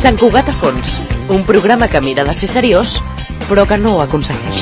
Sant Cugat a fons, un programa que mira de ser seriós, però que no ho aconsegueix.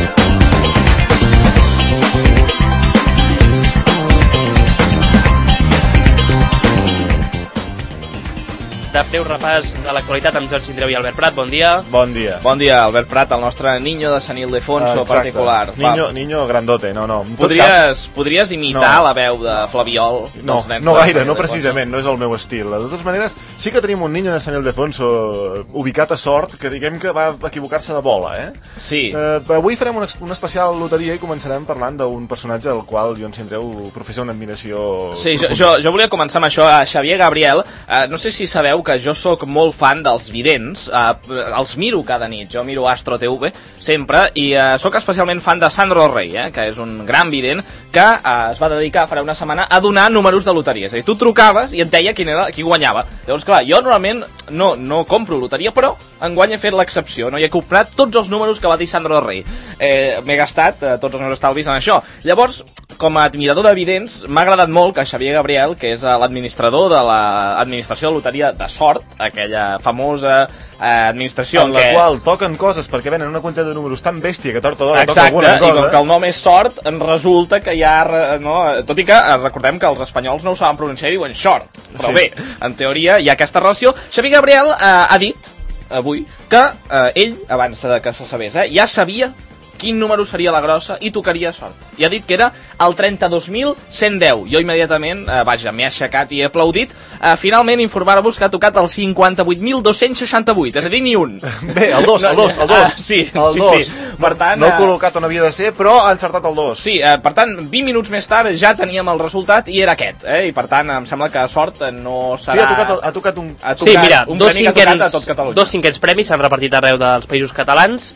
De breu repàs de l'actualitat amb Jordi Indreu i Albert Prat, bon dia. Bon dia. Bon dia, Albert Prat, el nostre niño de Sant Ildefonso particular. Niño grandote, no. Podries imitar la veu de Flabiol dels nens? No gaire, no precisament, no és el meu estil. De totes maneres, sí que tenim un niño de Sant Ildefonso ubicat a Sort, que diguem que va equivocar-se de bola, eh? Sí. Avui farem una especial loteria i començarem parlant d'un personatge al qual jo ens Indreu professa una admiració... Sí, jo volia començar amb això, a Xavier Gabriel. No sé si sabeu que jo sóc molt fan dels vidents, els miro cada nit, jo miro Astro TV sempre, i sóc especialment fan de Sandro Rey, que és un gran vident que es va dedicar farà una setmana a donar números de loteria, és a dir, tu trucaves i et deia qui guanyava. Llavors, clar, jo normalment no compro loteria, però enguany he fet l'excepció, no? I he comprat tots els números que va dir Sandro Rey. M'he gastat tots els meus estalvis en això. Llavors, com a admirador de vidents, m'ha agradat molt que Xavier Gabriel, que és l'administrador de l'administració de loteria de Sort, aquella famosa administració en la qual toquen coses perquè venen una quantitat de números tan bèstia que tard o d'hora toca alguna cosa. Exacte, i com que el nom és Sort, resulta que hi ha... Tot i que recordem que els espanyols no ho saben pronunciar i diuen Short, però bé, en teoria hi ha aquesta relació. Xavier Gabriel ha dit avui que ell, abans que se sabés, ja sabia quin número seria la grossa i tocaria Sort. I ha dit que era el 32.110. Jo immediatament, m'he aixecat i he aplaudit. Finalment informar-vos que ha tocat el 58.268, és a dir, ni un. Bé, el 2. Sí. Per tant, no he col·locat on havia de ser, però ha encertat el 2. Sí, per tant, 20 minuts més tard ja teníem el resultat i era aquest. I per tant, em sembla que Sort no serà... Sí, ha tocat un... Sí, mira, dos cinquens premis s'han repartit arreu dels països catalans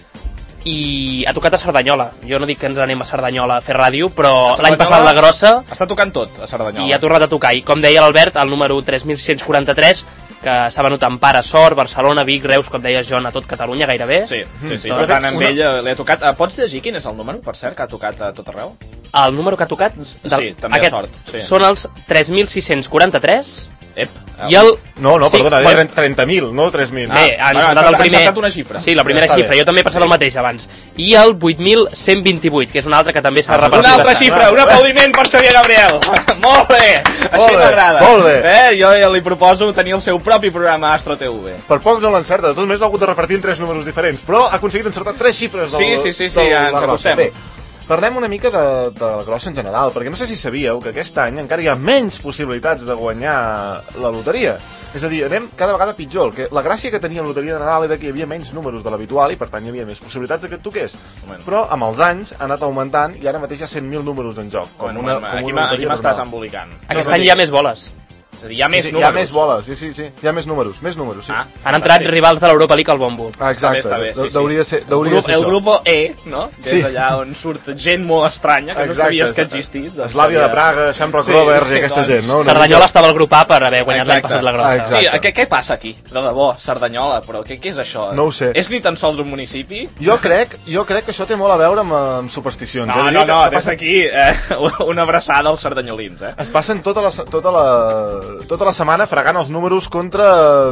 i ha tocat a Cerdanyola. Jo no dic que ens anem a Cerdanyola a fer ràdio, però l'any passat la grossa... Està tocant tot, a Cerdanyola. I ha tornat a tocar. I com deia l'Albert, el número 3.643, que s'ha venut en Para, Sort, Barcelona, Vic, Reus, com deies, John, a tot Catalunya, gairebé. Sí. Per tant, amb ell li ha tocat... Pots llegir quin és el número, per cert, que ha tocat a tot arreu? El número que ha tocat... Sí, també a Sort. Són els 3.643... No, perdona, 30.000, no 3.000. Bé, han encertat una xifra. Sí, la primera xifra, jo també he passat el mateix abans. I el 8.128, que és una altra que també s'ha repartit. Una altra xifra, un aplaudiment per Xavier Gabriel. Molt bé, així m'agrada. Molt bé. Jo li proposo tenir el seu propi programa Astro TV. Per pocs no l'encerta, de tots més l'ha hagut de repartir en 3 números diferents, però ha aconseguit encertar 3 xifres de la grossa. Sí, ens acostem. Parlem una mica de la grossa en general, perquè no sé si sabíeu que aquest any encara hi ha menys possibilitats de guanyar la loteria. És a dir, anem cada vegada pitjor. La gràcia que tenia la loteria de Nadal era que hi havia menys números de l'habitual i per tant hi havia més possibilitats de que et toqués. Però amb els anys ha anat augmentant i ara mateix hi ha 100.000 números en joc. Aquí m'estàs embolicant. Aquest any hi ha més boles. És a dir, hi ha més números. Hi ha més boles, sí. Hi ha més números, sí. Han entrat rivals de l'Europa League al bombo. Exacte, està bé, sí. Hauria de ser el grupo E, no? Que és allà on surt gent molt estranya, que no sabies que existís. Eslàvia de Praga, Shamrock Rovers i aquesta gent, no? Cerdanyola estava al grup A per haver guanyat l'any passat la grossa. Sí, què passa aquí? De debò, Cerdanyola, però què és això? No ho sé. És ni tan sols un municipi? Jo crec que això té molt a veure amb supersticions. No, des d'aquí una abraçada als cerdanyolins. Es passen tota la setmana fregant els números contra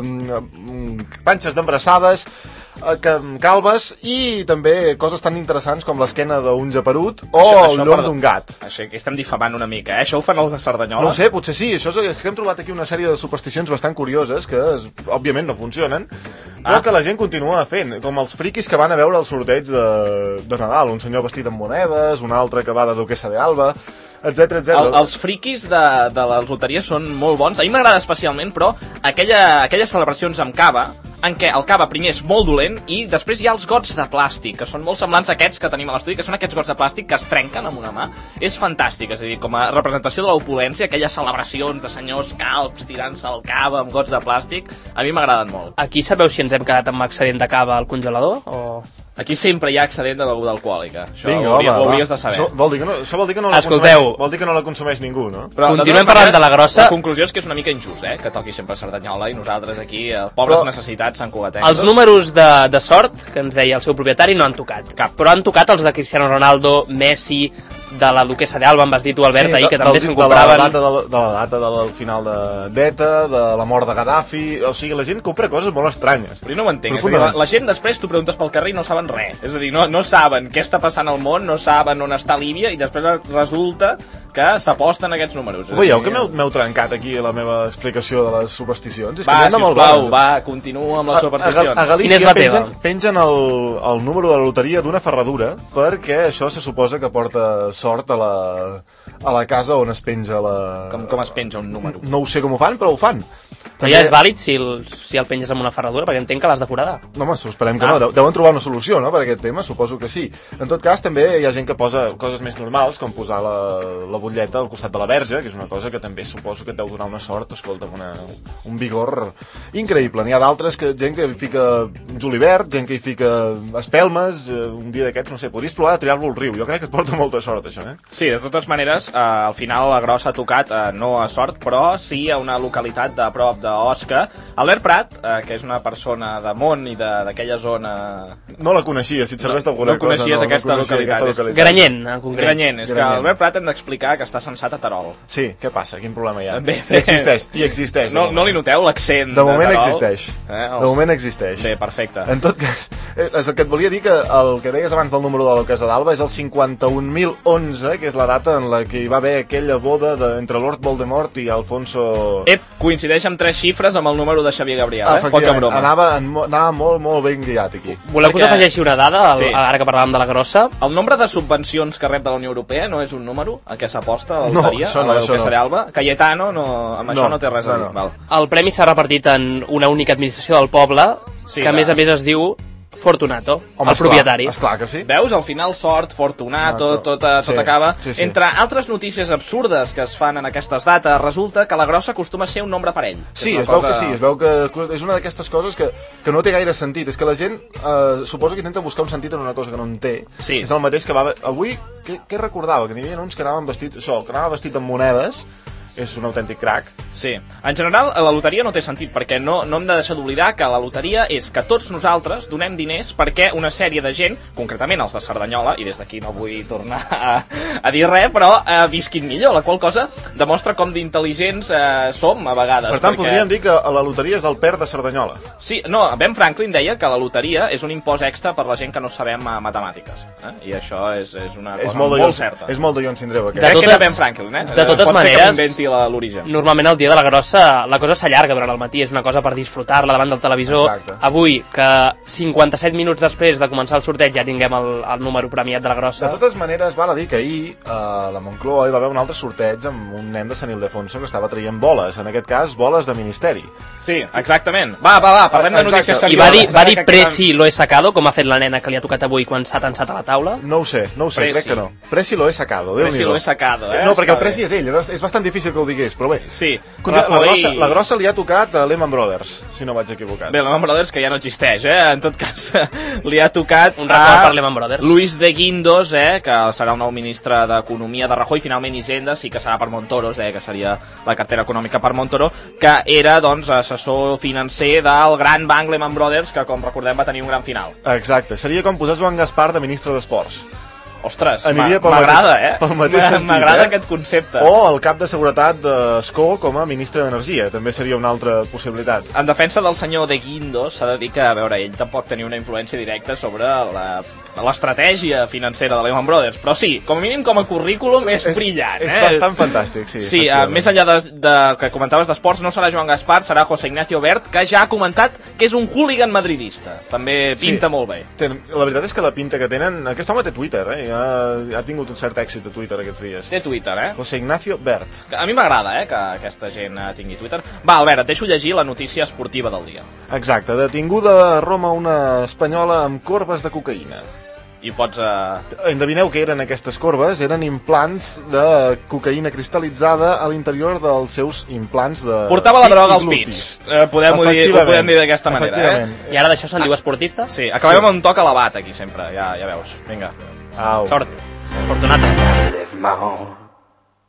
panxes d'embrassades, calbes i també coses tan interessants com l'esquena d'un geperut o el llom d'un gat. Això que estem difamant una mica, Això ho fan els de Cerdanyola? No ho sé, potser sí. És que hem trobat aquí una sèrie de supersticions bastant curioses que, òbviament, no funcionen, però que la gent continua fent, com els friquis que van a veure el sorteig de Nadal. Un senyor vestit amb monedes, un altre que va de Duquesa de Alba, etc. Els friquis de les loteries són molt bons. A mi m'agrada especialment, però, aquelles celebracions amb cava, en què el cava primer és molt dolent i després hi ha els gots de plàstic, que són molt semblants a aquests que tenim a l'estudi, que són aquests gots de plàstic que es trenquen amb una mà. És fantàstic, és a dir, com a representació de l'opulència, aquelles celebracions de senyors calbs tirant-se al cava amb gots de plàstic, a mi m'agraden molt. Aquí sabeu si ens hem quedat amb excedent de cava al congelador o... Aquí sempre hi ha excedent de beguda alcohòlica. Això Vinga, ho hauries de saber. Això vol dir que no la consumeix ningú, no? Però continuem parlant de la grossa. La conclusió és que és una mica injust, que toqui sempre Cerdanyola i nosaltres aquí, pobres necessitats, Sant Cugatencs. Els números de Sort, que ens deia el seu propietari, no han tocat cap. Però han tocat els de Cristiano Ronaldo, Messi, de la duquesa d'Alba, em vas dir tu, Albert, ahir, que també se'n compraven... De la data del final d'ETA, de la mort de Gaddafi... O sigui, la gent compra coses molt estranyes. Però jo no ho entenc, és a dir, la gent després tu preguntes pel carrer i no saben res. És a dir, no saben què està passant al món, no saben on està Líbia, i després resulta que s'aposten aquests números. Veieu que m'heu trencat aquí la meva explicació de les supersticions? Va, sisplau, continua amb les supersticions. A Galícia pengen el número de la loteria d'una ferradura, perquè això se suposa que porta sort a la casa on es penja la... Com es penja un número? No ho sé com ho fan, però ho fan. Però ja és vàlid si el penges amb una ferradura, perquè entenc que l'has de foradar. No, home, esperem que no. Deuen trobar una solució, no?, per aquest tema, suposo que sí. En tot cas, també hi ha gent que posa coses més normals, com posar la butlleta al costat de la verge, que és una cosa que també suposo que et deu donar una sort, escolta, un vigor increïble. N'hi ha d'altres, gent que hi fica julivert, gent que hi fica espelmes, un dia d'aquests, no sé, podries provar de triar-lo al riu. Jo crec que et porta molta sort, això, eh? Sí, de totes maneres, al final la grossa ha tocat no a sort, però sí a una localitat de prop d'Osca. Albert Prat, que és una persona de Mont i d'aquella zona... No la coneixia, si et serveix d'alguna cosa. No coneixies aquesta localitat. Granyent, en concret. Granyent, és que Albert Prat hem d'explicar que està censat a Terol. Sí, què passa? Quin problema hi ha? Bé. I existeix. No li noteu l'accent de moment Terol? Existeix. De moment existeix. Bé, perfecte. En tot cas, és el que et volia dir, que el que deies abans del número de la Casa d'Alba és el 51.011, que és la data en la que hi va haver aquella boda entre Lord Voldemort i Alfonso... Coincideix amb 3 xifres amb el número de Xavier Gabriel, poca broma. Anava molt ben guiat aquí. Voleu que us afegeixi una dada, ara que parlàvem de la grossa? El nombre de subvencions que rep de la Unió Europea no és un número a què s'aposta a la loteria, a la Duquesa d'Alba? Cayetano, amb això no té res a dir. El premi s'ha repartit en una única administració del poble, que a més es diu Fortunato, el propietari. Esclar que sí. Veus, al final sort, Fortunato, tot acaba. Entre altres notícies absurdes que es fan en aquestes dates, resulta que la grossa acostuma a ser un nombre parell. Sí, es veu que és una d'aquestes coses que no té gaire sentit. És que la gent suposo que intenta buscar un sentit en una cosa que no en té. És el mateix que va... Avui, què recordava? Que n'hi havia uns que anaven vestits... Això, que anava vestit amb monedes... És un autèntic crack. Sí. En general, la loteria no té sentit, perquè no hem de deixar d'oblidar que la loteria és que tots nosaltres donem diners perquè una sèrie de gent, concretament els de Cerdanyola, i des d'aquí no vull tornar a dir res, però visquin millor, la qual cosa demostra com d'intel·ligents som a vegades. Per tant, podríem dir que la loteria és el PER de Cerdanyola. Sí, no, Ben Franklin deia que la loteria és un impost extra per la gent que no sabem matemàtiques. I això és una cosa molt certa. És molt de Joan Sindreu, aquest. Crec que era Ben Franklin, De totes maneres... l'origen. Normalment el dia de la grossa la cosa s'allarga durant el matí, és una cosa per disfrutar-la davant del televisor. Exacte. Avui, que 57 minuts després de començar el sorteig ja tinguem el número premiat de la grossa. De totes maneres, val a dir que ahir a la Moncloa hi va haver un altre sorteig amb un nen de Sant Ildefonso que estava traient boles, en aquest cas boles de ministeri. Sí, exactament. Va, parlem de notícies serioses. I va dir Presi lo he sacado, com ha fet la nena que li ha tocat avui quan s'ha tensat a la taula? No ho sé, crec que no. Presi lo he sacado, Presi lo he sacado, No, perquè el Presi és ell, és bastant difícil que ho digués, però bé. Sí. La grossa li ha tocat a Lehman Brothers, si no vaig equivocat. Bé, Lehman Brothers, que ja no existeix, En tot cas, li ha tocat un record per Lehman Brothers. Luis de Guindos, que serà el nou ministre d'Economia de Rajoy, finalment Hisenda, sí que serà per Montoro, que seria la cartera econòmica per Montoro, que era, doncs, assessor financer del gran banc Lehman Brothers, que, com recordem, va tenir un gran final. Exacte, seria com posar Joan Gaspar de ministre d'Esports. Ostres, m'agrada, M'agrada aquest concepte. O el cap de seguretat d'Escó com a ministre d'Energia, també seria una altra possibilitat. En defensa del senyor de Guindos, s'ha de dir que, a veure, ell tampoc tenia una influència directa sobre l'estratègia financera de Lehman Brothers, però sí, com a mínim com a currículum és brillant. És bastant fantàstic, sí. Sí, més enllà de que comentaves d'esports, no serà Joan Gaspar, serà José Ignacio Bert, que ja ha comentat que és un hooligan madridista. També pinta molt bé. La veritat és que la pinta que tenen... Aquest home té Twitter, ha tingut un cert èxit a Twitter aquests dies. Té Twitter, José Ignacio Bert. A mi m'agrada, que aquesta gent tingui Twitter. Va, Albert, et deixo llegir la notícia esportiva del dia. Exacte, detinguda a Roma una espanyola amb corbes de cocaïna. I pots... Endevineu què eren aquestes corbes? Eren implants de cocaïna cristal·litzada a l'interior dels seus implants de... Portava la droga als pits. Ho podem dir d'aquesta manera, I ara d'això se'n diu esportista? Sí, acabem amb un toc elevat aquí sempre, ja veus. Vinga. Au. Sort. Fortunato.